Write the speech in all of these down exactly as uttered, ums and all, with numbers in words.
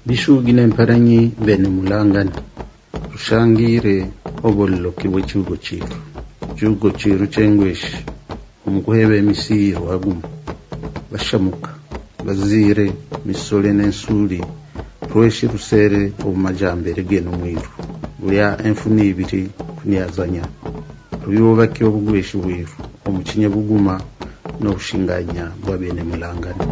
bishugi n'emparanyi bene mulangani rushangire obollo kibwe cyugo cyiru cyugo cyiru cengweshi umuguhebe emisiro waguma bashamuka bazire misole n'ensuri rweshi rusere obumajambere geno mwiru buya enfuni ibiri kuniyazanya ruyubake obugweshi bwiru omukinye buguma no bushinganya bwa bene mulangani.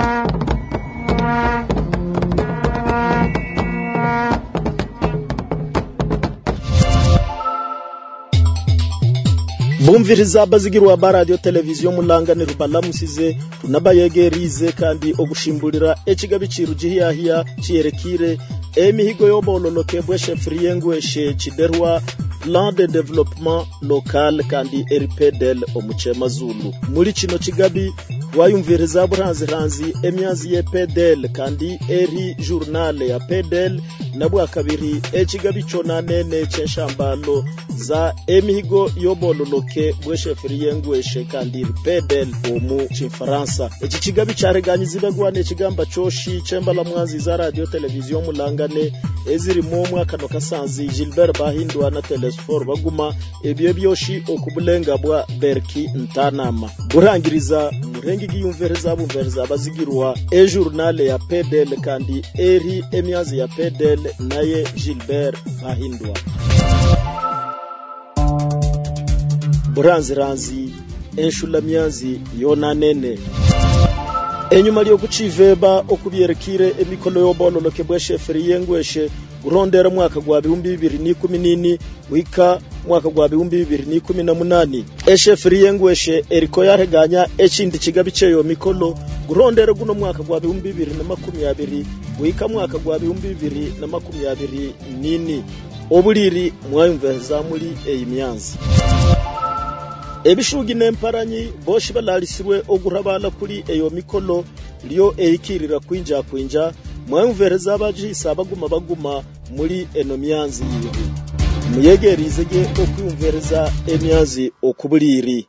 Bumviriza bazigirwa ba radio televiziyo mulangani rubala musize tunabayegerize kandi ogushimburira ekigabiciru gihiyahiya ciyerekire emihigo yobololoke bweshe friyengweshe ciderwa plan de développement local kandi R P D L omuchema Zulu muri kino kigabi wayumviriza buranzi ranzi emyazi ye P D L kandi eri journal ya P D L nabwa kabiri ekigabi conanene ceshambalo za emihigo yobololoke bweshe friyengweshe kandi R P D L omu chifaransa iki kigabi careganyizibwa gwane kigamba coshi chembala mwanzi za radio televiziyo mulangane eziri mu mwaka no kasanzi Gilbert Bahindwa na Telesfor baguma ebyo byoshi okubulenga bwa Berki Ntanama burangiriza murengi giyumvereza bumvereza bazigirwa e journal ya P D L kandi eri emyazi ya P D L naye Gilbert Bahindwa buranzi ranzi enshula myazi yona nene enyuma lyo kuciveba okubyerekire emikolo yobololoke bweshe friyengweshe urondera mwaka gwa bibiri na kumi n'ine wika mwaka gwa bibiri na kumi n'umunani eshe friyengweshe eriko yareganya ekindi kigabi ceyo mikolo urondera guno mwaka gwa bibiri na makumyabiri wika mwaka gwa bibiri na makumyabiri n'ine obuliri mwayumveza muri eyimyanzi ebishugi n'emparanyi boshi balalisirwe ogurabala kuri eyo mikolo liyo eikirira kwinja kwinja mwayumvereza abajisa baguma baguma muri eno myanzi yibi muyegerizege okwumvereza emyanzi okubuliri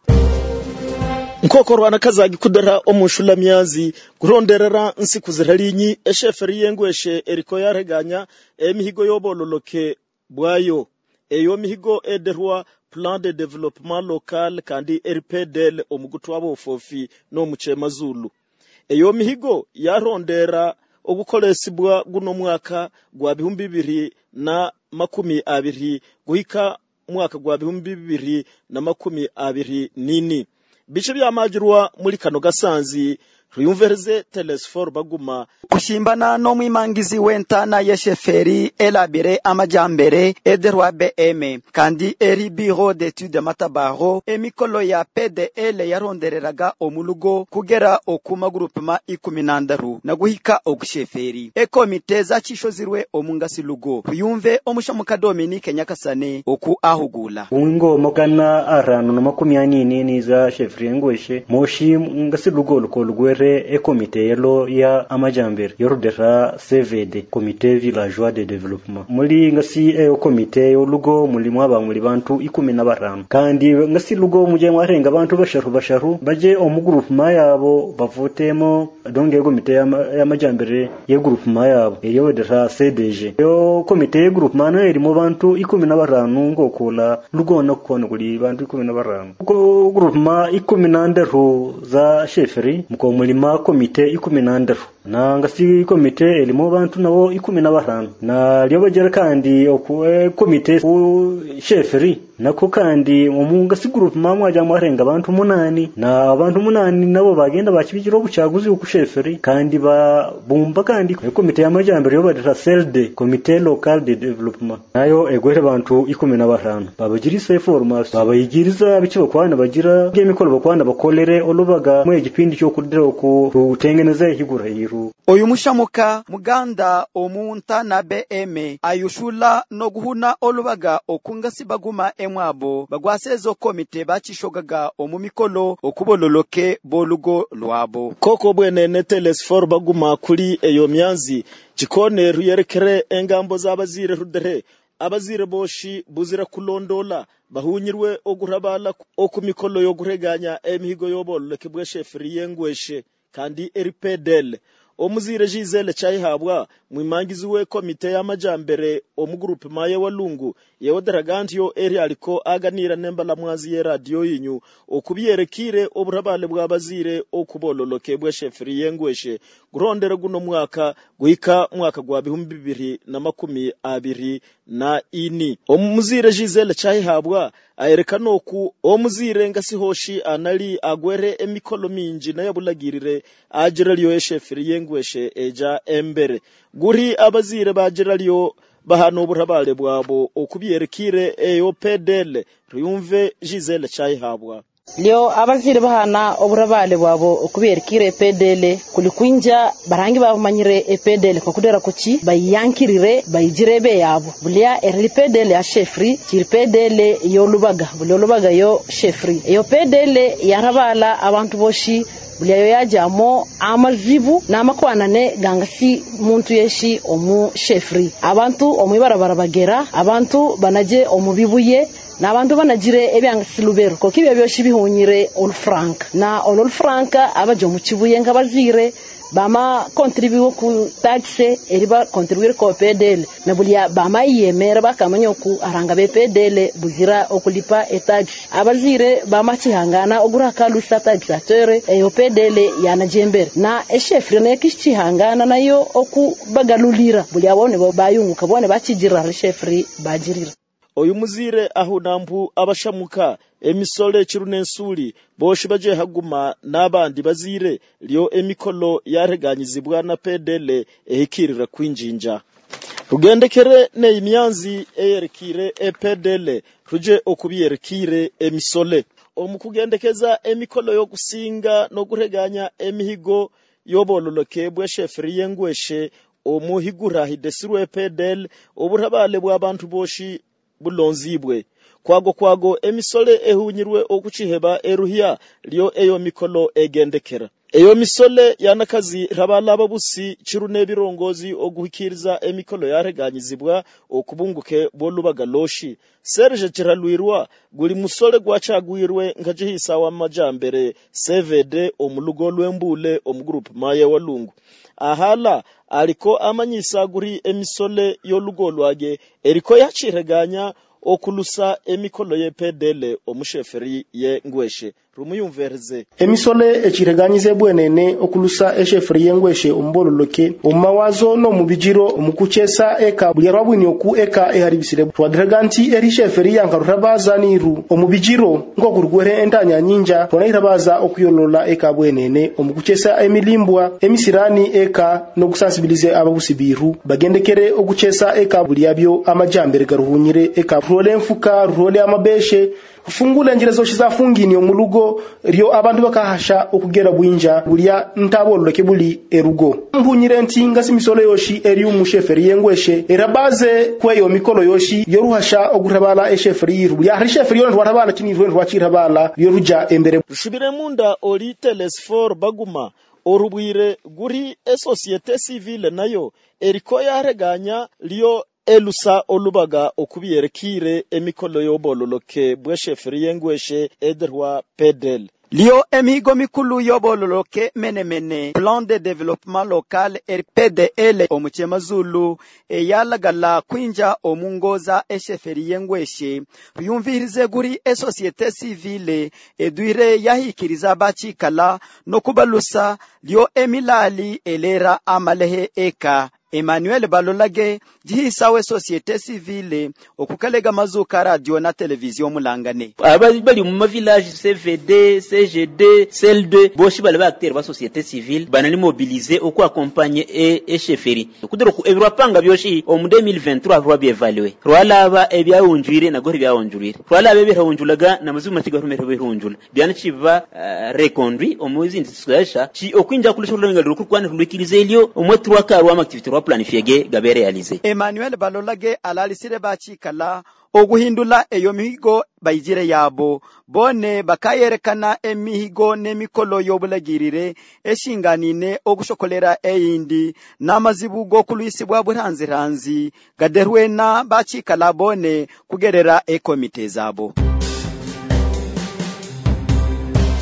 nkokorwana kazagi kudara omushula myanzi kuronderera nsiku ziralinyi esheferi yengweshe eriko yareganya emihigo yobololoke bwayo eyo mihigo ederwa plan de développement local kandi R P D L omugutwa bofofi no muchema Zulu eyo mihigo yarondera ogukolesibwa guno mwaka gwa bibiri na makumi abiri guhika mwaka gwa bibiri na makumi abiri n'ine bice byamajirwa muri kano gasanzi ruyumvereze Telesfor baguma kushimbana no mwimangizi wentana yesheferi elabire amajambere ederwa B M kandi eri bureau d'études matabaro emikolo ya P D L yarondereraga omulugo kugera okuma groupement ikumi nandaru naguhika okusheferi e komite za cishozirwe omungasi lugo ruyumve omushamuka Dominique Nyakasane oku ahugula ungo mokana arano no makumi anini niza sheferi ngweshe moshi ngasi lugo lukolugwere e komite yelo ya amajambere yorodera C V D komite villageois de développement muri ngasi e komite yo lugo muri mwaba muri bantu ikumi na barano kandi ngasi lugo muje mwarenga bantu basharu basharu baje omu groupement yabo bavotemo donge komite ya majambere ye groupement yabo yo dera C D G yo komite ye groupement no irimo bantu ikumi na barano ngokula lugo no kono kuri bantu ikumi na barano ko groupement ikumi na ndero za sheferi muko muri ma komite ikumi na ndero na ngasi komite elimo bantu nabo ikumi na barano na lyo bagera kandi okwe komite u sheferi nako kandi omunga si group mamwe ajya mwarenga abantu munani na abantu munani nabo bagenda bakibigiro bucaguzi ku sheferi kandi ba bumba kandi komite y'amajambere yo badata C L D komite local de développement nayo egwere abantu ikumi na barano babagirisa formation babayigiriza bikibo kwana bagira gemikolo bakwana bakolere olubaga mu egipindi cyo kudira ku utengeneza ikigura yiru oyu mushamuka muganda omunta na B M ayushula no guhuna olubaga okungasi baguma emwabo bagwasezo komite bacishogaga omumikolo okubololoke bolugo lwabo koko bwenene Telesfor baguma kuri eyo myanzi chikone ruyerekere engambo z'abazire rudere abazire boshi buzira kulondola bahunyirwe ogurabala okumikolo yo gureganya emihigo yobololoke bwesheferi yengweshe kandi R P D L omuzire Gisele Chayihabwa mwimangizi we komite y'amajambere omugroupe maye walungu yeoderagantyo eri aliko aganira nembala mwazi ye radio yinyu okubiyerekire oburabale bw'abazire okubololoke bwe sheferi yengweshe gurondera guno mwaka guhika mwaka gwa bihumbi bibiri na makumi abiri na ini. Omuzire Gisele Chayihabwa ayerekana oku omuzire ngasihoshi anali agwere emikolo minji na yabulagirire ajiraliyo esheferi yengweshe eja embere guri abazire bajiraliyo bahano oburabale bwabo okubiyerekire eyo pedele ruyumve Gisele Chayihabwa. Leo abazire bahana oburabale bwabo okuberekire epedele kulikwinja barangi bamanyire epedele kokudera kuchi bayankirire bayijirebe yabo bulia erli pedele ya shefri chirpedele yo lubaga bulio lubaga yo shefri yo pedele yarabala abantu boshi bulia yo yajamo amazibu namakwanane gangasi muntu yeshi omu shefri abantu omwibarabara bagera abantu banaje omubibuye na abantu banagire ebyanga silubero ko kibya byo shibihunyire ol franc na ol franc abajo mu kibuye ngabazire bama contribute ku taxe eriba contribuer ko pedele na bulia bama yemera bakamanyo ku aranga be pedele buzira okulipa etax abazire bama chihangana ogura kalusa taxateur eyo pedele yanajembere na eshefre na kishihangana nayo okubagalulira bulia bone bayungu kabone bachijira shefri bajirira. Oyu muzire ahunambu abashamuka emisole chirunensuli boshi baje haguma nabandi bazire lyo emikolo yareganyizibwa na pedele ehikirira kwinjinja rugendekere ne imyanzi eyerekire epedele ruje okubiyerekire emisole omukugendekeza emikolo yo kusinga no kureganya emihigo yobololoke bwe sheferi yengweshe omuhigura hidesiru epedele oburabale bw'abantu boshi bulonzibwe kwago kwago emisole ehunyirwe okuchiheba eruhia lyo eyo mikolo egendekera eyo misole yanakazi rabala babusi chirune birongozi oguhikiriza emikolo yareganyizibwa okubunguke bolubaga loshi Serge Chiralwirwa guri musole gwachagwirwe ngajihisa wa majambere C V D omulugo lwembule omugroup maye walungu ahala aliko amanyisa guri emisole yolugo lwage eriko yachireganya okulusa emikolo ye pedele omusheferi ye ngweshe rumuyumvereze emisole echireganyize bwenene okulusa esheferi ye ngweshe ombololoke omawazo no mubijiro omukuchesa eka bulirwa bwini oku eka eharibisire twadreganti eri sheferi yankarurabaza niru omubijiro ngokugwere endanya nyinja tonayirabaza okuyolola eka bwenene omukuchesa emilimbwa emisirani eka no kusensibilize ababusibiru bagendekere okuchesa eka buliyabyo amajambere garuhunyire eka role mfuka role amabeshe fungula njira zoshi zafungini omulugo ryo abantu bakahasha okugera bwinja bulia ntabololoke buli erugo mpunyire ntinga simisole yoshi eri umusheferi yengweshe erabaze kweyo mikolo yoshi yoruhasha ogurabala esheferi yiru ya hari sheferi yo ndwarabala kini rwendo rwachirabala yoruja embere rushibire munda oli telesfor baguma orubwire guri e societe civile nayo eriko yareganya liyo elusa olubaga okubiyerekire emikolo yobololoke bwe sheferi yengweshe ederwa pedel Lio emigo mikulu yobololoke menemene plan de développement local R P D L omuchema Zulu eyalagala kwinja omungoza esheferi yengweshe yumvirize guri e societe civile edwire yahikiriza bachikala no kubalusa lio emilali elera amalehe eka Emmanuel Balolage jihisawe societe civile okukalega mazuka radio na televiziyo mulangane abali bali mu village C V D C G D C L deux boshi bali ba acteur ba societe civile banali mobiliser oku accompagner e, e chefferie kudero ku evrapanga byoshi o mu deux mille vingt-trois rwa bi evaluer rwala aba ebya unjwire na gori bya unjurire rwala abe birahunjulaga na mazuma tigarumere birahunjula byana chiva uh, reconduit o mu izindi slasha chi okwinja kulisho lenga rukukwana rulikirize ilio umwe trois quarts wa activité planifiege gabe realize. Emmanuel Balolage alalisire bachikala oguhindula eyo mihigo bayijire yabo bone bakayerekana emihigo nemikolo yobulagirire eshinganine ogushokolera eyindi namazibu go kuluisibwa buranziranzi gaderwena bachikala bone kugerera ekomite zabo.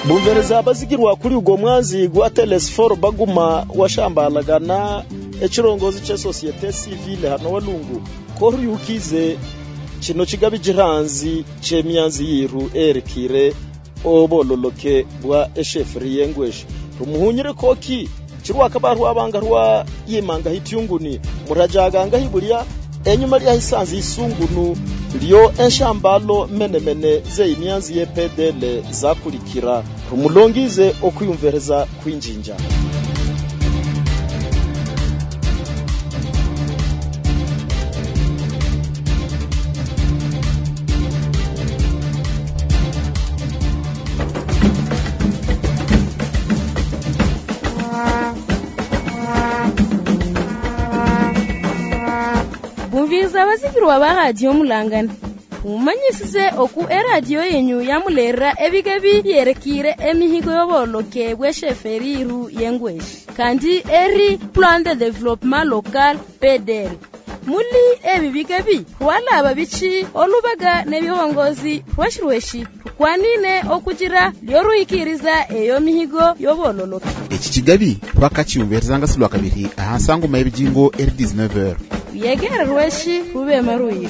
bumvereza abazigirwa kuri ugo mwanzi gwa Telesfor baguma washambalagana echirongozi cha societe civile hano walungu ko ryukize kino kigabijiranzi chemyanzi yiru erikire obololoke bwa eshefri yengwesh rumuhunyire koki kirwa kabaru abangarwa yimanga hitiyunguni murajaganga hiburia enyuma lya hisanzi isungunu lyo enshambalo menemene ze imyanzi ye P D L zakurikira rumulongize okuyumvereza kwinjinja. Bumviza abazigirwa ba radio mulangana umanyisize oku eradio yenyu yamulera ebigabi yerekire emihigo yoboloke bwesheferiru yengweshi kandi eri plan de développement local P D L muli ebibigabi wala ababici olubaga nebihongozi rwashirweshi kwanine okugira lyoruikiriza eyo mihigo yobololoke iki kigabi twakacyumverzanga silwa kabiri ahasango mayibijingo eri dix-neuf heures yegera rweshi rube maruyi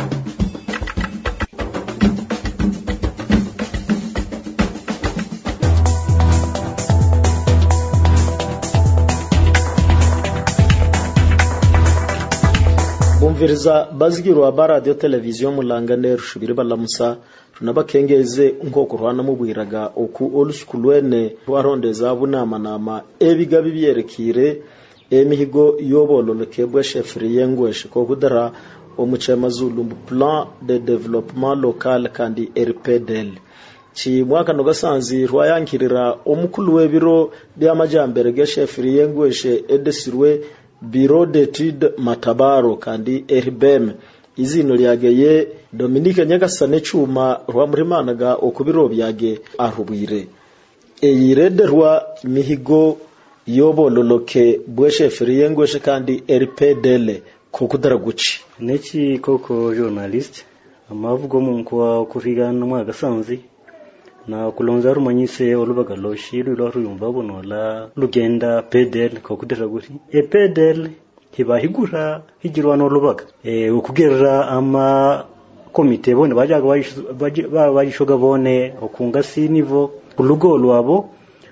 bumviriza bazigirwa ba radio televiziyo mulangane rushubire balamusa runabakengeze nkoko rwana mubwiraga oku oluskulwene rwarondeza bunama nama ebigabi byerekire emihigo yobololoke bweshefri yengweshi ko kudara omuchemazulu plan de développement local kandi R P D L chi mwaka no gasanzi rwayankirira omukulu webiro byamajambere geshefri yengweshi edesirwe Bureau d'études Matabaro kandi R B M izino lyageye Dominique Nyagasane Chuma rwamurimanaga okubiro byage arubwire eyirederwa mihigo yobololoke bweshefri yengweshe kandi R P D L kokudara guci neki koko journalist amavugo munkwa kurigana mwaga sanzi na kulonza rumanyise olubaga loshiru lwa ruyumba bonola lugenda P D L kokudara guci e P D L hibahigura higirwa no lubaga e ukugerera ama komite bone bajaga bayishoga bone okunga si nivo kulugo lwabo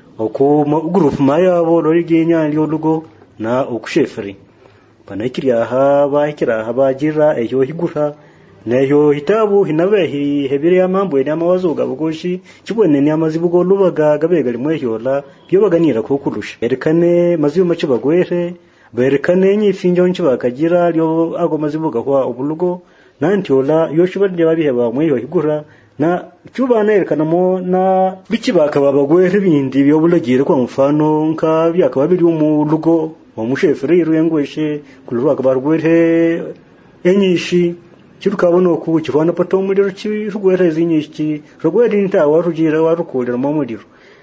oku group mayabo lorigenya lyo lugo na okushefri banakiriya ha bakira ha bagira eyo higura neyo hitabu hinabe hebire yamambo ene amawazo gabugoshi kibone ni amazibugo lubaga gabega limwe yola byo baganira ko kurusha erekane maziyo mace bagwere berekane nyifinjo nci bakagira lyo ago mazibuga kwa obulugo nanti yola yoshibadde babiheba mwe yo higura na chubana erekanamo na biki bakaba bagwere bindi byobulagire kwa mfano nka byakaba biri mu lugo wa musheferi ruyengweshe kulurwa kabarwere enyishi kirukabona ku kirwana pato muri kirugwere zinyishi rugwere nta warugira warukolera mu muriro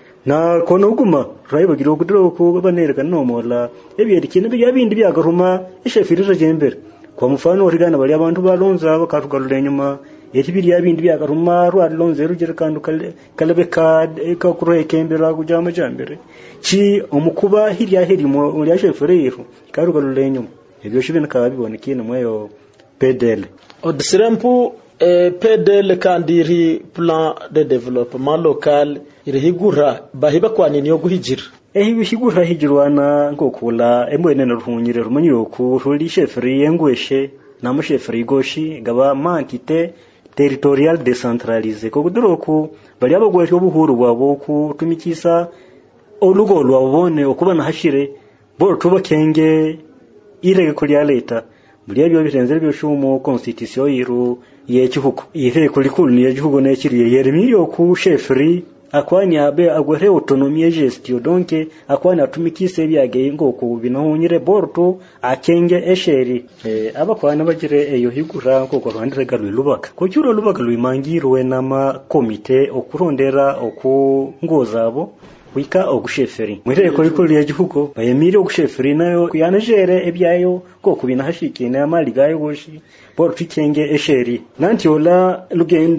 na kono uguma rayibagira okudiro ko banerekana no mola ebyeri kintu byabindi byagaruma isheferi rajembere kwa mfano rigana bali abantu balonza bakatugalura nyuma yetibiri yabindi byagaruma rwalonze rugere kandu kalebeka ka kurekembera kujama jambere chi omukuba hirya hiri mu ya sheferero karugalura nyuma ebyo shibene kabibonekine mweyo P D L odisirempu e P D L kandiri plan de développement local irihigura bahiba kwanini yo guhijira ehi bishigura hijirwana ngokula emwene ruhunyire rumanyiro ku ruli sheferi yengweshe na musheferi goshi gaba mankite territorial décentralisé ko kudoroku bali abagweshe obuhuru bwabo ku tumikisa olugo lwabone okubana hashire bo tuba kenge iregeko lya leta buli ebyo birenze byo shumo constitution yiru yekihuko iregeko likulu ni yekihuko nekiriye yeremiyo ku sheferi akwanya be agwere autonomie gestion donc akwanya atumikise byage ngoko binohunyire borto akenge esheri eh abakwana bagire eyo higura ngoko rwandire galwe lubaka ko cyuro lubaka lwimangirwe nama komite okurondera oku ngozabo wika ogusheferi mwireko likuru lya gihugu bayemire ogusheferi nayo kuyanajere ebyayo ko kubina hashikine amali gayo goshi borto ikenge esheri nanti ola lugenda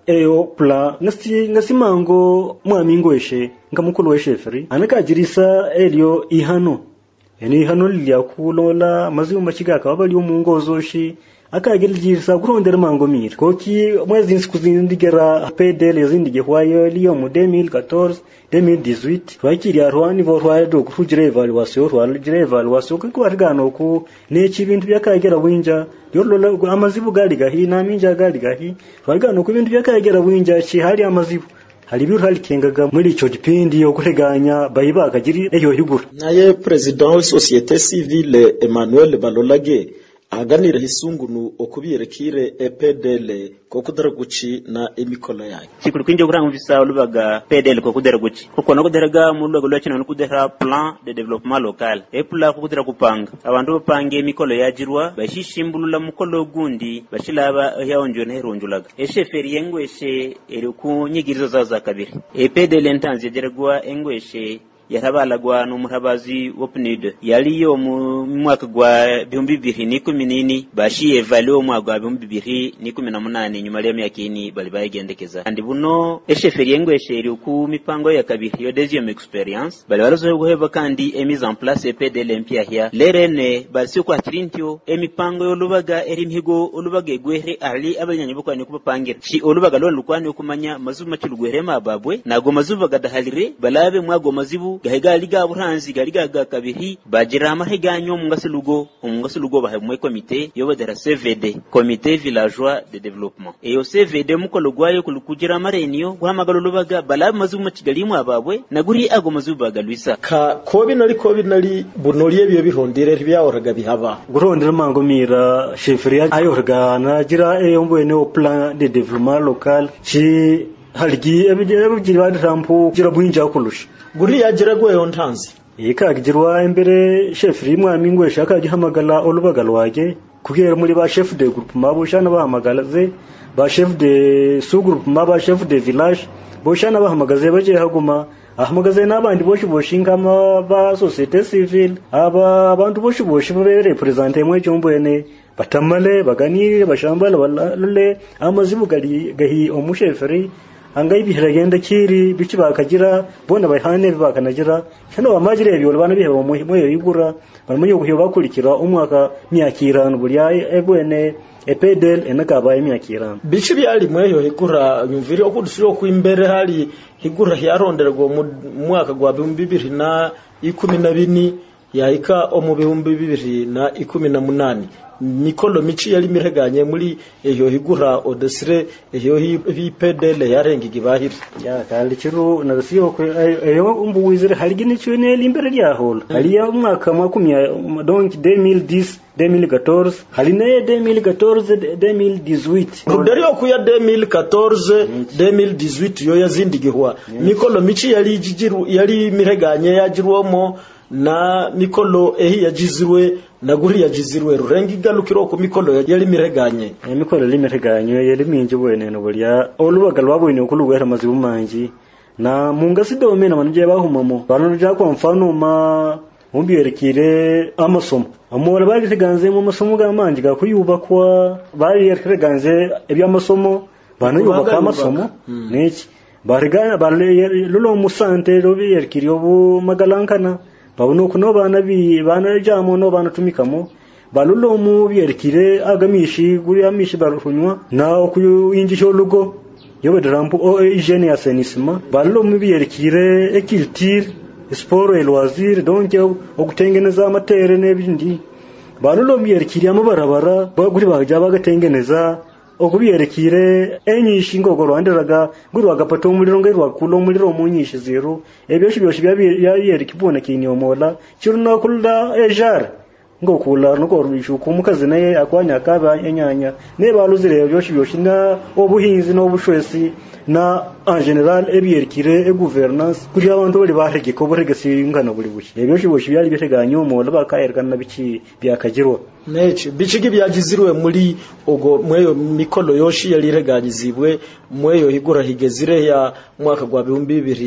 eyo pla ngasi ngasi mango mwami ngweshe ngamukulu wesheferi anakajirisa elio ihano eni ihano lya kulola mazimu machiga akabali umungozoshi akagirisa kurondera mango mira koki mwezi nsiku zindigera pedele zindige kwayo liyo mu deux mille quatorze deux mille dix-huit twakiri arwani vo rwado kufujire evaluation rwalire evaluation ko arigano ku nechi bintu byakagera winja yolola amazibu gali gahi na minja gali gahi rwagano ku bintu byakagera winja chi hali amazibu hali biru hali kengaga muri ico dipindi yo kureganya bayiba akagiri eyo higura naye president wa societe civile Emmanuel Balolage aganira hisungunu okubiyerekire E P D L ko kudaraguci na emikola yayo sikuri kwinje kuranga visa olubaga P D L ko kudaraguci ko no kudaraga mu lubaga lwachina no kudara plan de développement local e plan ko kudara kupanga abantu bapange emikola yajirwa bashishimbulula mukolo gundi bashilaba yaonjo ne ronjulaga e sheferi yengweshe eri ku nyigirizo zaza kabiri E P D L ntanzi jeragwa engweshe yarabalagwa n'umurabazi wo P N U D yaliyo mu mwaka gwa bihumbi bibiri n'ikumi n'ine bashi evaluate mu mwaka gwa bihumbi bibiri n'ikumi na munane nyuma ya myaka ine bali bayigendekeza kandi buno esheferi yengwesheri ku mipango ya kabiri yo deuxième experience bali barazo guheba kandi emise en place E P D L mpya ya lerene basi ko atirintyo emipango yo lubaga eri mihigo olubaga egwere ali abanyanyi bokwane kubapangira shi olubaga lon lukwane kumanya mazubu makilugwere mababwe nago mazubu gadahalire balabe mwago mazibu gahiga liga buranzi galiga kabiri bagira amahiganyo mungasilugo mungasilugo bahemwe komite yo badara C V D comité villageois de développement eyo C V D mukolo gwayo kulukugira marenio guhamagalo lubaga bala mazumu makigalimu ababwe naguri ago mazubu bagalwisa ka kobi nali kobi nali bunoliye byo bihondere byahoraga bihaba gurondera mango mira chefri ayoraga nagira eyo mbwene o plan de développement local chi haligi ebije badrampo gira bwinja kulusha guri yagira gweyo ntanzi ikagirwa imbere chefri mwami ngwesha akagihamagala olubaga lwaje kugera muri ba chef de groupe mabushana bahamagalaze ba chef de sous groupe maba chef de village boshana bahamagaze baje haguma ahamagaze nabandi boshi boshinga ba societe civile aba abantu boshi boshi be representer mwe jombwene batamale baganire bashambala balale amazibu gali gahi omusheferi angai bihiragenda kiri bici bakagira bona bayhane bakanagira cyane bamagire byo bana biheba mu moyo yigura bamenye kuhyo bakurikira umwaka myakirano burya ebwene E P D L enaka baye myakirano bici byali mweyo higura nyumvire okudusiro ku imbere hali higura yaronderwa mu mwaka gwa bibiri na ikumi na bine yaika omu bihumbi bibiri na ikumi na munane mikolo mici yali mireganye muri eyo higura odesire eyo hi P D L yarengigi bahira ya kandi kiru narasiyo ko eyo umbu wizire haligini cyone limbere rya hol hali ya mwaka makumya donc deux mille dix deux mille quatorze hali ne deux mille quatorze deux mille dix-huit rudari okuya deux mille quatorze deux mille dix-huit yo yazindigihwa mikolo mici yali jijiru yali mireganye yajirwomo na mikolo ehi yajizirwe na guri yajizirwe rurengi galukiro ku mikolo yali mireganye e mikolo limireganye yali minje bwene no bulya olubaga lwabwene okulugwera mazibu manji na mungasido mena manuje bahumamo banuje kwa mfano ma mumbiyerekire amasomo amora bari teganze mu masomo gamanji ga kuyubakwa bari yereganze ebyamasomo banuyubaka amasomo neki barigana bale lulo musante robi yerekire obu magalankana babuno kuno bana bi bana jamo no bana tumikamo balulo mu byerekire agamishi guri amishi baruhunywa na okuyinjisho lugo yobe drampo o hygiene ya senisma balulo mu byerekire ekiltir sport et loisir donc okutengeneza amatere nebindi balulo mu byerekire amabarabara baguri baja bagatengeneza okubiyerekire enyishi ngogo rwanderaga guri wagapato umuriro ngerwa kulo umuriro munyishi zero ebyo shibyoshi byabiyeri kibona kinyomola kiruna kulla ejar ngo kula nuko rwishu kumukazi naye akwanya akaba enyanya ne baluzire ebyo shibyoshi na obuhinzi no bushwesi na en general ebiyerekire e governance kuri abantu bari bahege ko buregesi ngana buri bushi ebyo shibyoshi byari biteganyomola bakayerekana bici byakagirwa nechi bichigi byagizirwe muri ogo mweyo mikolo yoshi yali reganyizibwe mweyo higura higezire ya mwaka gwa bihumbi bibiri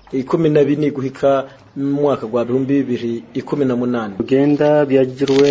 ikumi na bine guhika mu mwaka gwa bihumbi bibiri ikumi na munani ugenda byagirwe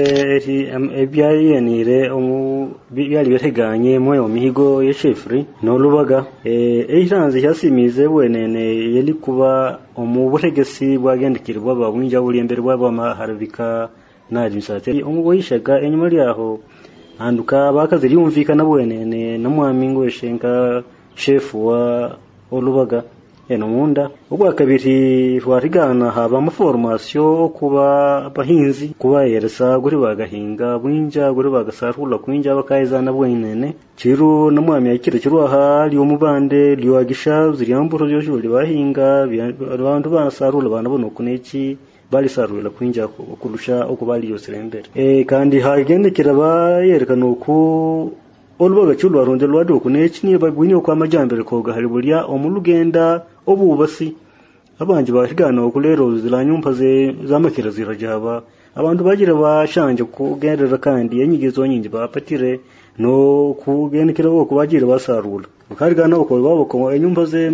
ebyayenire omu byali biteganye moyo mihigo ye Sheferi no Lubaga eh ejanze yasimize bwenene yeli kuba omu butegesi bwagendekirwa babunja buli embere bwabo maharabika na administrateur omu boyishaga enyuma lyaho anduka bakaziri yumvikana bwenene na mwami ngweshenka chef wa Olubaga eno munda ubwa kabiri twarigana haba mu formation kuba bahinzi kuba yeresa guri bagahinga bwinja guri bagasarula kwinja bakayizana bwenene kiru no mwami yakire kiru aha liyo mubande liyo agisha ziriyamburo byo juri bahinga abantu basarula bana bono kuneki bali sarula kwinja kurusha okubali yose rembere eh kandi hagendekira bayerekana uko Olubaga cyulu aronde lwado kuneki ni bagwinyo kwa majambere koga hari burya omulugenda obubasi abanje bashigana okulero zilanyumpa ze zamakira zirajaba abantu bagira bashanje kugendera kandi yenyigezo nyingi bapatire no kugendekira bo kubagira basarula ukarigana uko babo ko enyumpa ze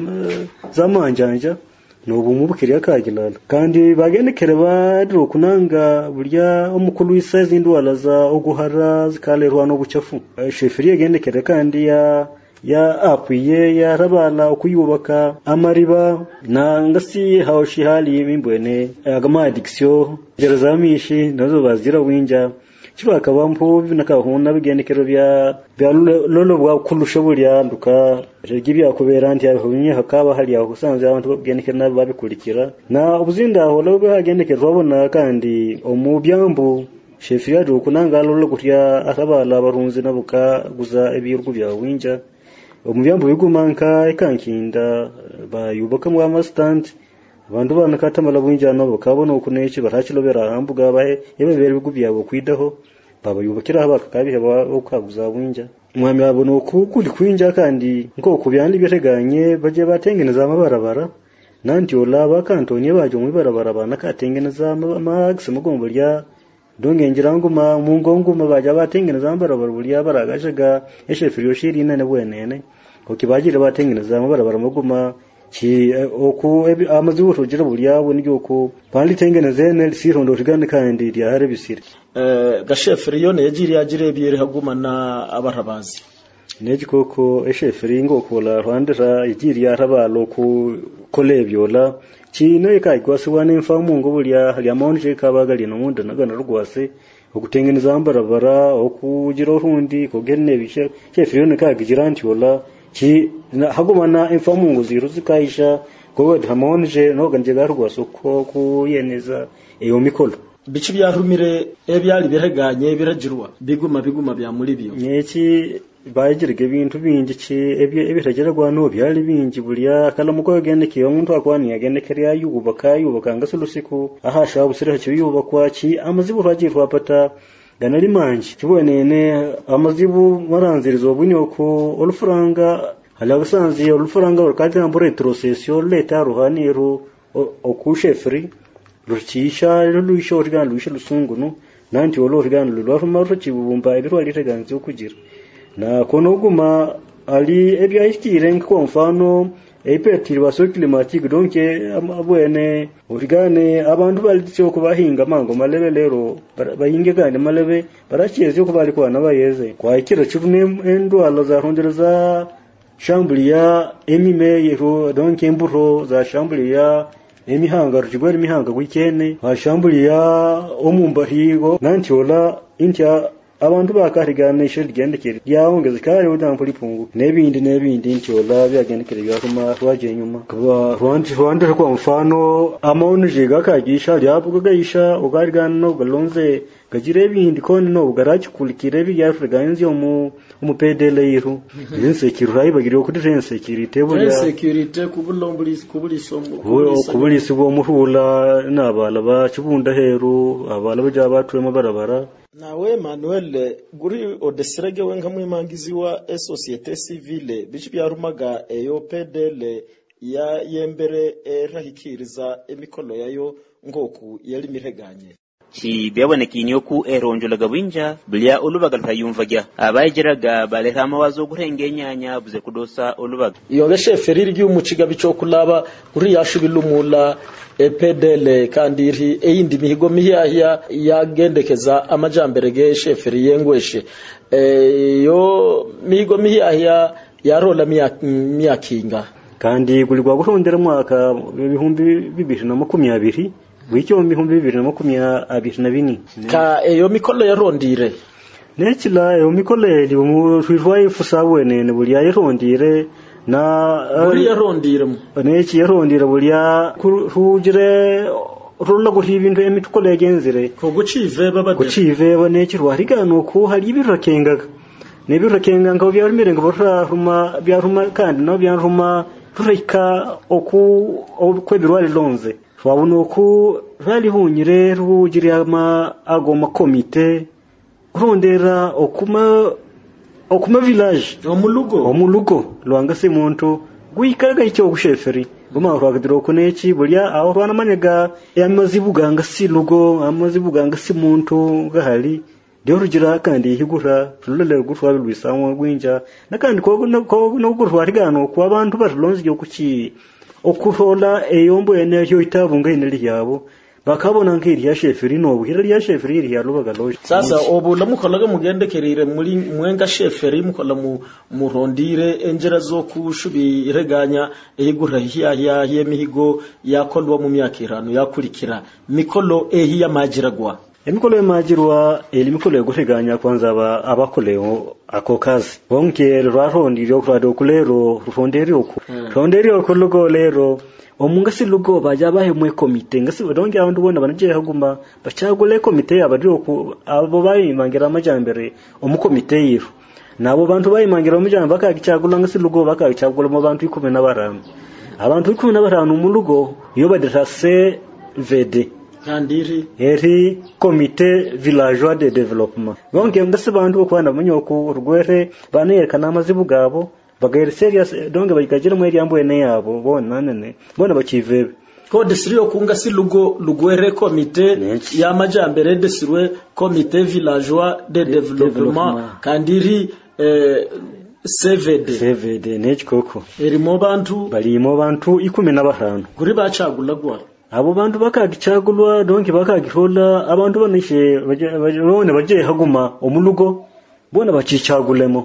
zamanjanja no bumubukiri yakagilala kandi bagendekere badro kunanga burya omukulu w'isaizi ndwala za oguhara zikalerwa no bucafu Sheferi yagendekere kandi ya ya apuye ya rabana okuyubaka amariba na ngasi hawshi hali imimbwene agama addiction jerazamishi nazo bazira winja kiro akabampo binakahuna bigendekero bya bya lolo bwa kulusha burya nduka regibya kubera nti abahunye hakaba hali aho usanze abantu bagendekera nabo babikurikira na ubuzinda aho labo bagendekera babona kandi omubyambu Sheferi yadu kunanga lolo kutya atabala barunzi nabuka guza ebirgu bya winja omubyambu bigumanka ekankinda bayubaka mu amastand abantu bana katamala bwinjano bakabona ukuneki barachilobera hambuga bahe yebebere bigu byabo kwidaho baba yubakira abakabihe okaguza bwinja mwami abona ukukuli kwinja kandi ngo kubyandi biteganye baje batengeneza amabarabara nanti olaba kantonye baje mu barabara bana katengeneza amax mugombo lya dongengira nguma mu ngonguma baje batengeneza amabarabara burya baragajaga Sheferi yoshiri nane bwenene okibagire batengeneza amabarabara muguma ki oku amazi butogira burya bo niryo ko bandi tengeneze ne sirondo rigane kandi rya hare bisire eh ga Sheferi yone yagiri yagire biyere hagumana abarabazi neji koko Sheferi ngo kola rwandira yagiri yarabalo ku kolebyola kino ikayigwase wane mfamu ngo burya ya monje kabagali no munda nagana rugwase okutengeneza ambarabara okugira urundi kogene bishe Sheferi yone kagigira ntyola ki hagumana imfamu ngo ziruzikaisha gowe hamonje no ganje garugwase ko kuyeneza eyo mikolo bici byarumire ebyali biraganye biragirwa biguma biguma bya muri byo neki bayigirige bintu bingi ki ebye ebitagerwa no byali bingi burya kala muko yagendekeye umuntu akwani yagendekere yayubaka yubaka ngasulusiku ahasha busire cyuyubakwa ki amazibu rwagirwa pata ganari manji kibonene amazibu maranzirizo bunyoko olufuranga halabusanzi olufuranga orkati ambure retrocession leta ruhaniro okushefri ruchisha luisho organo luisho lusunguno nanti olo organo lulwaruma ruchibumba ebirwa liteganze okugira na konoguma ali ebyayikire nko mfano epetiri baso climatique donc abwene organe abantu balitse ko bahinga mango malebe lero bahinge kandi malebe baracheze ko bali kwana bayeze kwakira chivune endwala za rondereza shambulia emime yero donc emburo za shambulia emihanga rugwera imihanga gwikene bashambulia omumbahigo nantiola intya abantu bakarigana isho ryendekere ryahongeze kare udampuri pungu nebindi nebindi ntyola byagendekere byakuma rwaje nyuma kuba rwandi rwandi kwa mfano amonje gakagisha ryabuga gaisha ugarigana no galonze gajire bindi kone no garachi kulikire byafriganzi omu umupedele yiru yense kirurayi bagiriye kuri security burya security kubulombulisi kubulisomo kubulisi bo muhula nabala bakibunda heru abala baja batwema barabara nawe Manuel guri odesirege wenga mwimangizi wa societe civile bici byarumaga eyo pedele ya yembere erahikiriza emikono yayo ngoku yari mireganye chi byabonekine ku eronjo lagabinja blia olubaga lutayumvaga abayigiraga balera amawazo gurengenyanya buze kudosa olubaga yobe sheferi ry'umuciga bico kulaba kuri yashubilumula epedele kandi iri eyindi mihigo mihya yagendekeza amajambere ge sheferi yengweshe e, yo mihigo mihya yarola miyakinga kandi gulirwa gurondera mwaka ibihumbi bibiri na makumyabiri wicyo mu bihumbi bibiri na makumyabiri na bine ka eyo mikolo yarondire nekila eyo mikolo eri mu twirwaye fusabwene ne buli yarondire na buli yarondire neki yarondire buli kujire rolla guhi ibintu emitukolo yagenzire ko gucive baba gucive baneki rwarigano ko hari ibirakengaga nebirakenga ngo byarumire ngo baruma byaruma kandi no byaruma turika oku okwebirwari lonze twabona ko rali hunyire rugiri ama agoma komite rondera okuma okuma village omulugo omulugo lwanga se muntu gwikaga icyo gusheferi buma rwagadiro kuneki burya aho rwana manyaga yamazibuganga si lugo amazibuganga si muntu gahali dio rugira kandi higura tulele gutwa bilwisanwa gwinja nakandi ko no gutwa rigano kwa abantu barilonze yo kuki okuhola eyombo ene yo itabunga ineli yabo bakabona ngiri ya sheferi no buhira ya sheferi ya lubaga loje sasa obula mukolaga mugendekerire muri mwenga sheferi mukola mu murondire enjera zo kushubi reganya eyigura hiya ya yemihigo yakolwa mu myaka irano yakurikira mikolo ehi ya majiragwa emikolo emajirwa eli mikolo yoguteganya kwanza aba abakoleo akokazi bonke rwarondire okurado kulero rufonderi oku ronderi oku lugo lero omungasi lugo baja bahe mwe komite ngasi badonge abantu bona banaje haguma bachagule komite abadi oku abo bayimangira amajambere omukomite yiru nabo bantu bayimangira amajambere bakagichagula ngasi lugo bakagichagula mu bantu ikumi na barano abantu ikumi na barano mu lugo iyo badata se vd kandiri eri komite villageois de développement donc ngase bantu okwana munyoko rugwere banerekana amazibu gabo bagere serious donc bayikagera mu eri ambo ene yabo bona nene bona bakivebe ko desiriyo kunga si lugo lugwere komite ya majambere desirwe komite villageois de développement kandiri eh, C V D C V D nechikoko eri mo bantu bali mo bantu ikumi na batano kuri bacagula gwa abo bantu bakagicagulwa donki bakagihola abantu banishe bajone baje haguma omulugo bona bacicagulemo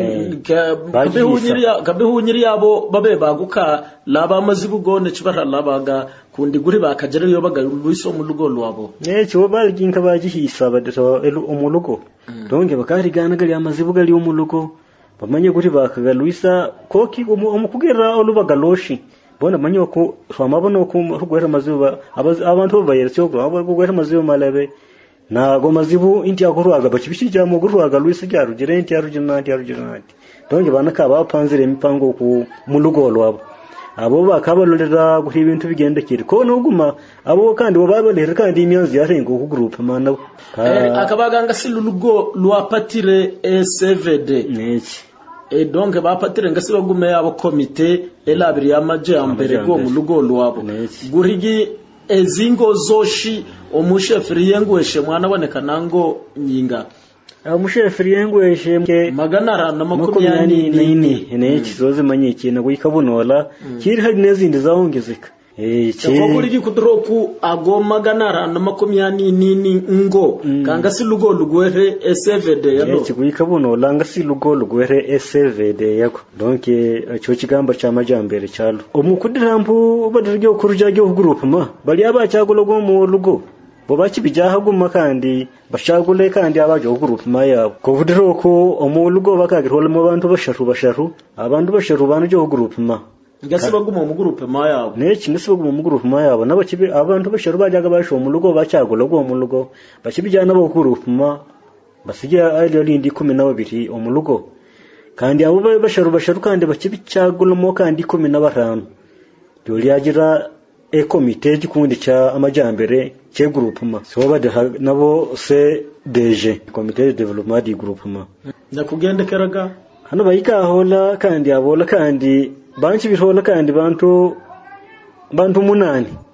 kabehunyiri kabehunyiri yabo babe baguka laba mazibugone cibara labaga kundi guri bakagere yo baga luiso omulugo lwabo necho balginka bagihisa badeto omulugo donki bakarigana gali amazibuga li omulugo bamanye guri bakagaluisa koki omukugera olubaga loshi bona manyoko twamabona ko rugwera mazuba abantu bayeretse ko abo rugwera mazuba malabe na go mazibu inti akurwaga bakibishija mu gurwaga Luisa cyaro gerenti ya rujinati ya rujinati donge banaka bapanzire imipango ku mulugo lwabo abo bakabalolera guhi ibintu bigendekire ko noguma abo kandi bo babalera kandi imyanzi yarengo ku group mana eh akabaganga silulugo lwapatire C V D neki e donc bapatire ngasi bagume yabo komite elabiri yamajambere go mu lugo lwabo gurigi ezingo zoshi omusheferi yengweshe mwana boneka nango nyinga omusheferi yengweshe magana na makumyabiri n'ine ene kizoze manye ikintu guyikabunola kiri hari nezindi zawongezeka eh cyo kuri kudroku agoma ganara na makumyabiri n'ine ngo kanga si lugo lugwere C V D yano cyo guyikabunola nga si lugo lugwere C V D yako donc cyo kigamba cha majambere cyalo omukudirambu badiryo kurujyaje group ma bali abacagula go mu lugo bo bakibijaha guma kandi bashagule kandi abaje group ma yabo ko vudiroko omulugo bakagirola mu bantu basharu basharu abantu basharu banu jo group ma ngase baguma mu group ma yabo neki ngase baguma mu group ma yabo nabakibi abantu basharu bajaga basho mu lugo bacagula go mu lugo bakibijana bo group ma basigira ali lindi kumi na babiri omulugo kandi abo basharu basharu kandi bakibicagula mo kandi kumi na batanu doli yagira e komite gikundi cha amajambere che group ma so bade nabo se D G komite de développement di group ma nakugendekeraga hano bayika hola kandi abola kandi banchi bihola kandi bantu bantu munani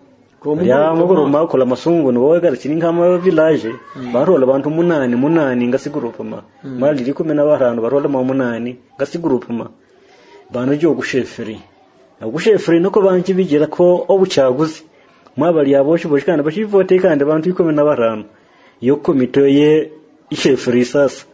ya mugoro makola masungu no wega chini nkama village mm. barola abantu munani munani ngasi group ma mm. mali liko mena barano barola ma munani ngasi group ma bano jo gusheferi gusheferi noko banki bigira ko obucaguzi mwabali aboshe boshe kandi bashivote kandi abantu iko mena barano yo komite ye isheferi sasa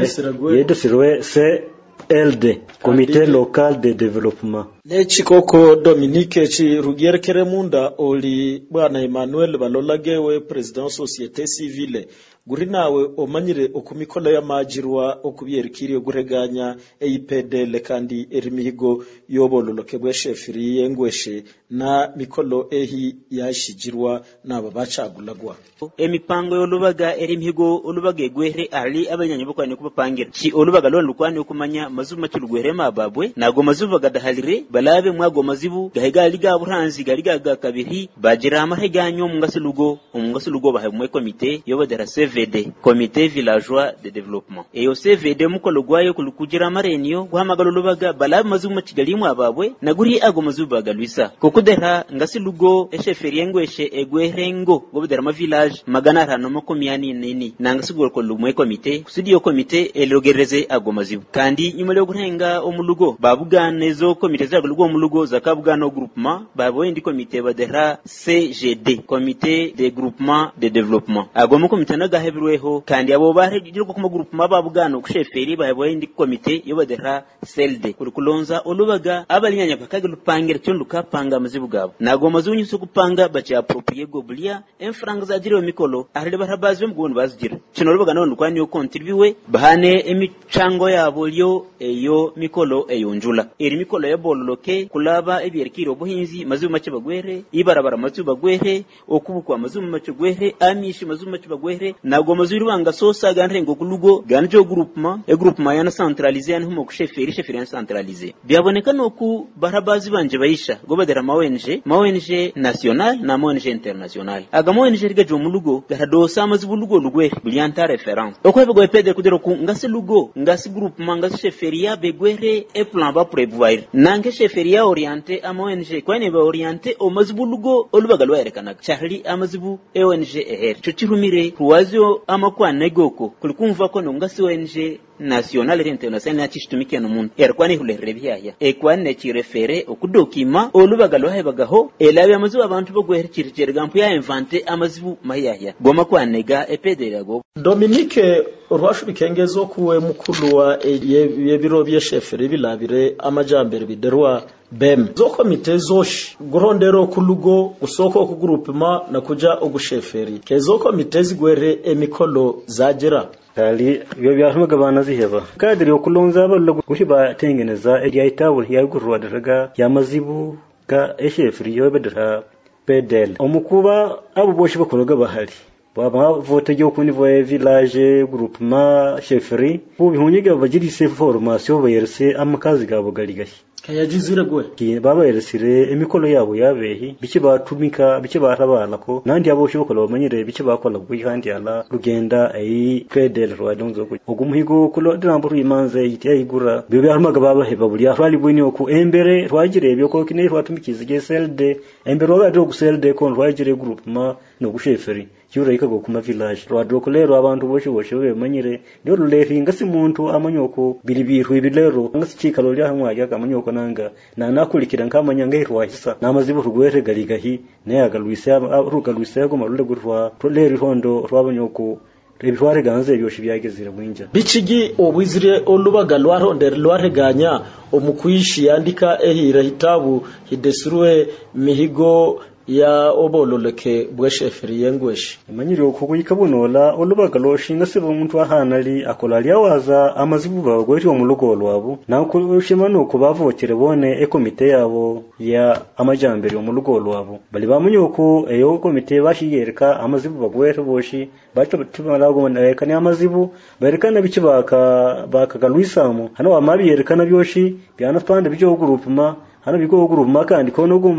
yedesirwe se L D Comité local de développement. Nechi koko Dominique chi rugerekere munda oli bwana Emmanuel Balolagewe president société civile guri nawe omanyire okumikola ya majirwa okubyerekiriye gureganya E I P D L kandi erimihigo yobololoke bweshefiri yengweshe na mikolo ehi yashijirwa naba bacagulagwa emipango yolubaga erimihigo olubaga egwere ali abanyanyi bokwane kubapangira chi olubaga lolo lukwane okumanya mazuma kilugwere mababwe nago mazuva gadahalire balabe mwago mazibu gahiga liga buranzi galiga gakabiri bagira amaheganyo mungasilugo umungasilugo bahemwe komite yobadara C V D Comité villageois de développement eyo C V D mukolo gwayo kulukugira marenio guhamagalo lubaga balabe mazuma kigalimu ababwe naguri ago mazuba galwisa kokudera ngasilugo esheferi yengweshe egwerengo gobadara ma village magana rano makumyani nini nangasiguro ko lumwe komite kusidiyo komite elogereze ago mazibu kandi nyuma yo gurenga omulugo babuganezo komite zagulugo omulugo zakabugano groupement babo indi komite badera C G D Comité de groupement de développement ago mu komite naga hebirweho kandi abo bahegirwa ku groupement babugano kusheferi babo indi komite yo badera C L D kurukulonza olubaga abalinyanya bakaga lupangira cyo lukapanga mazibu gabo nago mazunyu so kupanga bacha approprier gobulia enfranga zagire mikolo ahele barabazi mugoni bazigira kino lubaga none kwani yo contribue bahane emichango yabo lyo eyo mikolo eyonjula eri mikolo yabololoke kulaba ebyerikiro buhinzi mazumu make bagwere ibarabara mazumu bagwere okubukwa mazumu make gwere amishi mazumu make bagwere nago mazuru banga sosa ganrengo kulugo ganjo groupement e groupement yana centraliser yana humo kusheferi sheferi centraliser byaboneka noku barabazi banje bayisha gobadera ma O N G ma O N G national na ma O N G international aga ma O N G rigajo mulugo garadosa mazubu lugo lugwe bulianta reference okwebego epede kudero ku ngasi lugo ngasi groupement ngasi sheferia begwere e plan ba prévoir nange sheferia orienté ama O N G kwani ba orienté o mazubu lugo olubaga lwerekana chahli amazubu e O N G eher chuchirumire ruwazyo amakwa negoko kulikumva ko ngasi O N G national et international achishtumike no muntu erkwani hulerebyaya ekwani chirefere okudokima olubaga lwahebagaho elabe amazubu abantu bogwere chiricherga mpu ya inventer amazubu mayaya goma kwanega epedera go Dominique rwashubikengeza kuwe mukuru wa yebiro byeshefere bilabire amajambere biderwa bem zo komite zoshi gurondero kulugo usoko ku groupement na kuja ogusheferi kezo komite zigwere emikolo zagira kali byo byahamaga bana ziheba kadiri okulonza abalugo gushiba tengeneza ya itabu ya gurwa daga ya mazibu ga esheferi yobedera pedel omukuba abo boshi bakoroga bahari baba vote yo kuni voye village groupement chefferie bu bihunyiga bagirise formation bayerse amakazi gabo galigashi kayajizire gwe ki baba yeresire emikolo yabo yabehi bice batumika bice barabana ko nandi abo shobokolo bamanyire bice bakola gwe kandi ala rugenda ai pedel rwadonzo ko ogumuhigo kulo drambo imanze yitiya igura byo byaramaga baba heba buli afali bwini oku embere rwagire byo ko kine rwatumikize ge C L D embere rwado ku C L D kon rwagire groupement no gusheferi cyura ikago kuma village rwadoko lero abantu boshe boshe bemanyire ndio ruleri ngasi muntu amanyoko bilibiru ibilero ngasi cikalo lya hamwa yaga amanyoko nanga na nakulikira nkamanya ngehirwa hisa namazibu rugwere galigahi nayaga luisa ruga luisa go marule gurwa leri hondo rwabanyoko rebitware ganze byoshi byagezira mwinja bichigi obwizire olubaga lwarondera lwareganya omukwishi yandika ehira hitabu hidesruwe mihigo ya obololeke bwesheferi yengweshi manyiri okuguyika bunola olubaga loshinga sebo umuntu ahanali akolali awaza amazibu bagweti omulugo lwabo nakushima nuko bavokere bone ekomite yabo ya amajambere omulugo lwabo bali bamunyoko eyo komite bashiyereka amazibu bagwete boshi bacho tumalago nakane amazibu berekana bici baka bakagalwisamo hano amabi yerekana byoshi byana pande byo groupement hano bigo groupement kandi kono guma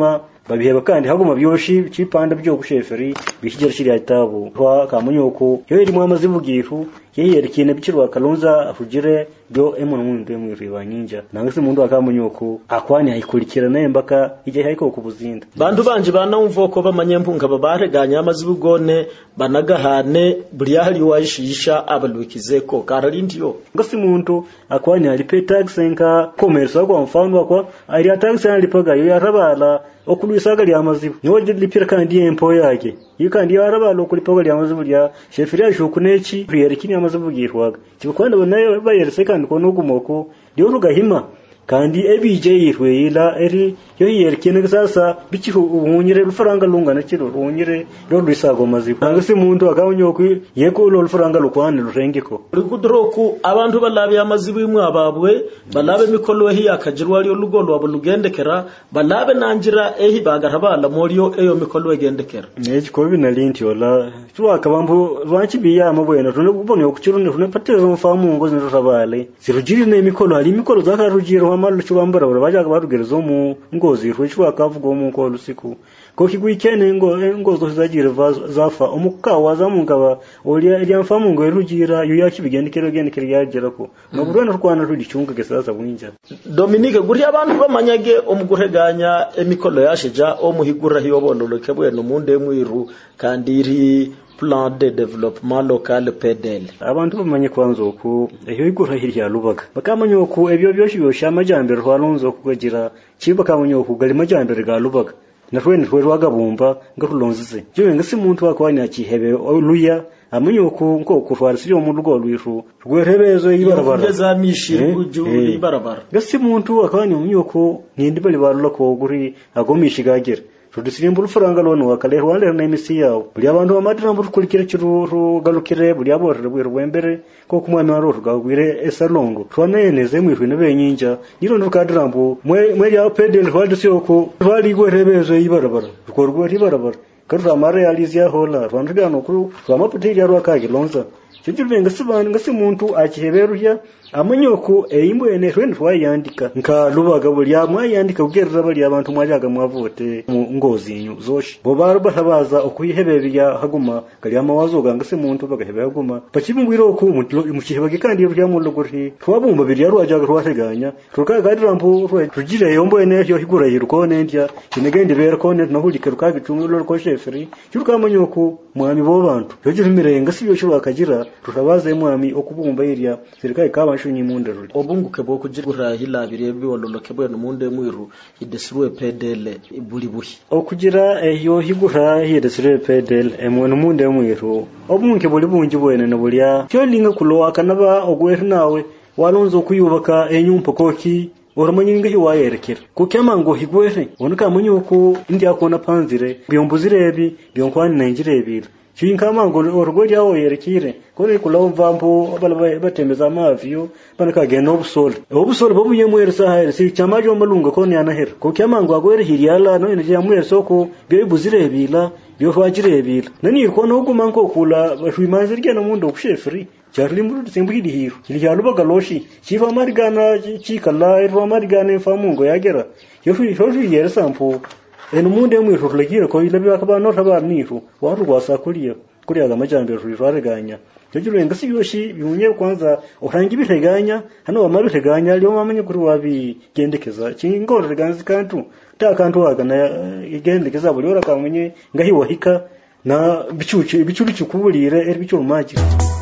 babiheba kandi haguma byoshi cipanda byo gusheferi bishigera shiri yatabu kwa kamunyoko yo iri mu amazivugiru yeyerekene bicirwa kalonza afugire byo emon munde mu riba ninja nangase mundu akamunyoko akwani hayikurikirana embaka ije hayiko kubuzinda bantu banje banamvuko ko bamanyempunga babareganya amazibugone banagahane buri yahari wayishisha abalwikizeko kararindiyo ngasi muntu akwani alipe tax enka commerce kwa mfano kwa ari tax alipaga yo yarabala okuluisaga lya mazibu nyoje lipira kandi empo yake yikandi yarabala okulipaga lya mazibu lya shefiria shukuneki yerekini amazibu girwaga kikwanda bonayo bayerese kandi ko nugumoko lyo rugahima kandi ebije yirwela eri yo yerekene sasa bikiho ubunyire rufaranga lungana kiro ubunyire ro rwisago mazibu ngase muntu akawunyoku yeko lo rufaranga lukwane rurengeko rikudroku abantu balabe amazibu imwe ababwe balabe mikolo ehi akajirwa lyo lugolo abo lugendekera balabe nanjira ehi bagarabala moriyo eyo mikolo egendekera neji ko binalinti ola tuwa kabambo rwanchi biya amabwena rune kubone okukirune rune patero mfamu ngozi nrabale sirujiri ne mikolo ali mikolo zakarujiro amalu chubambara bajaga barugerezo mu ngozi rwishwa kavuga mu ko lusiku ko kigwikene ngo ngozo zagira zafa omukawa zamungaba oliya lyamfamu ngo erugira yo yakibigendekero gendekero yagera ko no burwana rwana rudi cyunga gesasa bunja Dominique guri abantu bamanyage omugureganya emikolo yashija omuhigura hiyobololoke bweno munde mwiru kandi iri plan de développement local P D L abantu bamanye kwanza uko eyo igura hirya lubaga bakamanye uko ebyo byoshi byosha amajambere rwalonzo kugira kiba kamanye uko gali majambere ga lubaga natwe nitwe rwagabumba ngarulonzize cyo ngasi muntu wakwanya kihebe oluya amenye uko nko kurwarisi yo mu rugo rwifu rwerebezo ibarabara ngeza mishiri kuju ibarabara ngasi muntu akanya amenye uko nindi bali barula ko guri agomishigagera Tudisirimbu rufaranga lone wakale rwale na imisi yawo buli abantu bamadira mbu kulikira kiruru galukire buli aborere bwembere ko kumwana waro rugagwire esalongo twaneneze mwirwe nebenyinja niro nukadira mbu mwe mwe ya pedel rwalisi yoko rwali gwerebezo ibarabara rukorwa ribarabara karwa mare alizia hola rwandugano kuru rwamaputiri yarwakage lonza Chijuru ngasibana ngasi muntu akiheberuya amanyoko eimwe ene rwene rwayandika nka lubaga buli amwayandika kugerera bali abantu mwajaga mwavote mu ngozi inyu zoshi bo barba habaza okuyiheberya haguma kali amawazoga ngasi muntu bagahebe haguma pakibungwira oku mukihebage kandi rya mu logori twabumba biri yarwajaga rwateganya rukagadira mbu rugire yombo ene yo higura yirukone ndya kinegende bera kone nahulike rukage tumulo ko sheferi cyuruka amanyoko mwami bo bantu yogira imirenga si byo akagira tutabaze mwami okubumba irya serikali kaba shunyi munde ruri obunguke bwo kugira hilabire biwololoke bweno munde mwiru idesirwe P D L ibuli buhi okugira eyo higura hidesirwe P D L emwe munde mwiru obunguke buli bungi bwene no bulya cyo linga kulowa kanaba ogwere nawe walonzo kuyubaka enyumpa koki oramanyi ngi wayerekera kukyama ngo higwere onaka munyuko ndi akona panzire byombuzirebi byonkwani nangirebira Chinkama ngo orugori yawo yerekire kore kulomva mpo bala batemeza amavyo banaka geno obusole obusole bobuye mweresa haire si chamajo malunga kone yanahera ko kyamango agwere hiriyala no ene yamwe soko byo buzire bila byo fajire bila nani ko no kumanko kula bashwimanze ryana mundo kushefri Charlie muru tsembuki dihiru kili yalubaga loshi chiva marigana chikala irwa marigana famungo yagera yo fi yo yeresa mpo eno munde mwiru rulegire ko ilabe akabano tabaniru waru kwasakuliye kuri agamajambe rurirwareganya cyo ngasi yoshi bimwe kwanza orangi biteganya hano wamabiteganya lyo mamenye kuri wabi gendekeza chingoro ganzi kantu ta kantu agana igendekeza buli ora kamenye ngahiwa hika na bicucu bicucu kubulire eri bicu maji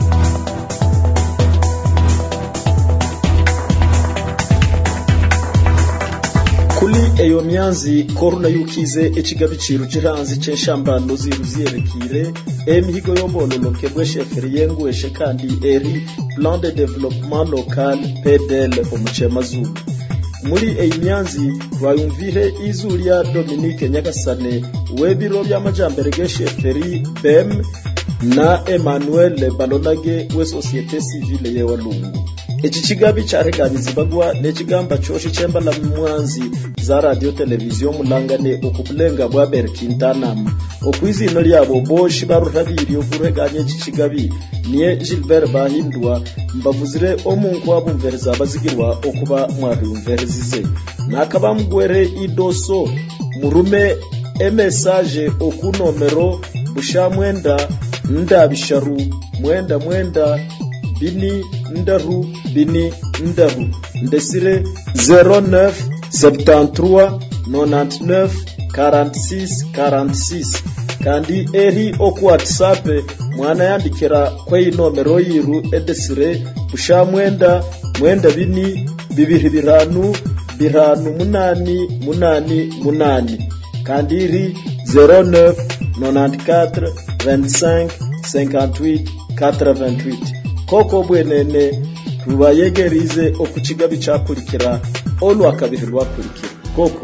Kuli eyo myanzi koruna yukize ekigabiciro kiranzi cyeshambano ziruziyerekire emihigo yombololoke bwe sheferi yengueshe kandi eri plan de développement local P D L omuchemazulu muri eyi myanzi bayumvire izuria Dominique Nyagasane webiro by'amajambere ge sheferi B E M na Emmanuel Balonage we societe civile ye Walungu Iki kigabi cyareganiza bagwa n'ekigamba cyoshe cyemba na mwanzi za radio televiziyo mulangane okubulenga bwa Berkintanam okwizino lyabo boshi barurabiri okureganya iki kigabi niye Gilbert Bahindwa mbavuzire omuntu wabumvereza abazigirwa okuba mwari umverezize nakabamugwere idoso murume emesaje oku nomero busha mwenda nda bisharu mwenda mwenda bini ndaru bini ndaru ndesire zero neuf sept-trois quatre-vingt-neuf quarante-six quarante-six kandi eri oku WhatsApp mwana yandikira kwa inomero yiru edesire busha mwenda mwenda bini bibiri biranu biranu munani munani munani kandi iri zero neuf quatre-vingt-quatre vingt-cinq cinquante-huit quatre-vingt-huit koko bwenene rubayegerize okukigabi cyakurikira olu akabiri rwakurikira koko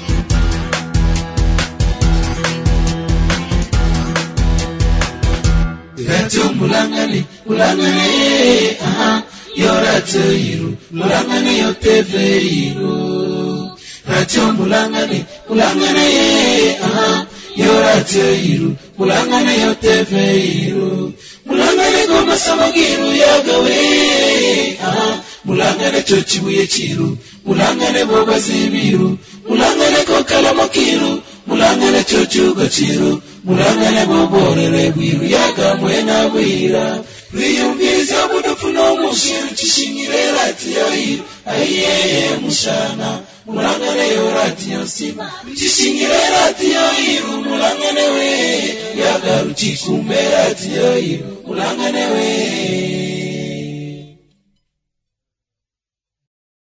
Radio Mulangani, Mulangani, aha, yorato iru, Mulangani yotefe iru. Radio Mulangani, Mulangani, aha, yorato iru, Mulangani yotefe iru. Mulangani goma samagiru yagawe, aha, Mulangani chochibuye chiru, Mulangani boba zibiru, Mulangani kokala makiru, Mulangani chochuga chiru. Mulangane boborere bwiru yaga mwena bwira riyumbiza budufuno mushiru chishingire ratiyo iru ayeye mushana mulangane yo ratiyo sima chishingire ratiyo iru mulangane we yaga ruchikumbe ratiyo iru mulangane we